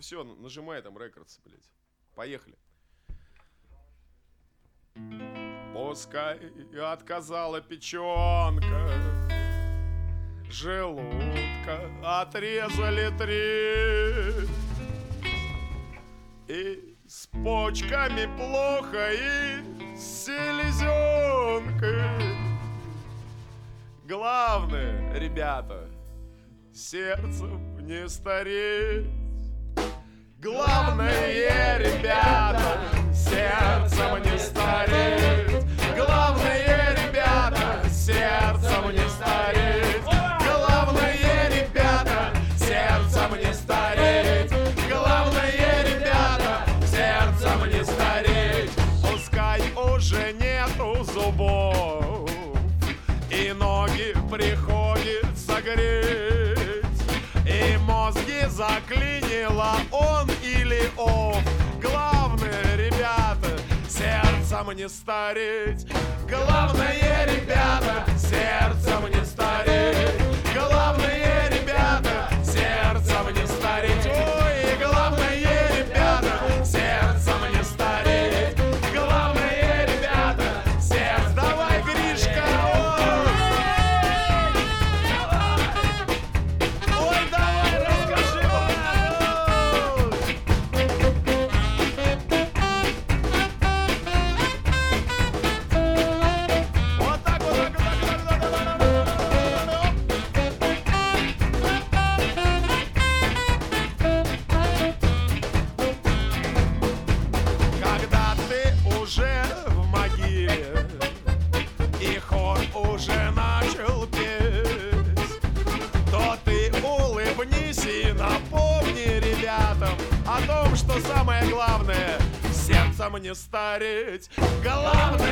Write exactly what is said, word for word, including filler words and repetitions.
все, нажимай там рекордс, блядь. Поехали. Пускай отказала печенка, желудка отрезали три, и с почками плохо, и с селезенкой. Главное, ребята, сердцем не стареть. Главное, ребята, сердцем не стареть. Главное, ребята, сердцем не стареть. Главное, ребята, сердцем не стареть. Главное, ребята, сердцем не стареть. Пускай уже нету зубов, и ноги приходится греть, и мозги заклинило он или ов. Главное, ребята, сердцем не стареть. Главное, ребята, сердцем не стареть. Главное, ребята, сердцем не стареть. Ой, главное, ребята, сердцем не стареть. Главное, ребята, сердце. Давай, Гришка, ой, давай, расскажи. Вот так, вот так, вот так, вот так, вот так. Когда ты уже в могиле, и хор уже начал петь, то ты улыбнись и напомни ребятам о том, что самое главное — сердцем не стареть. Главное,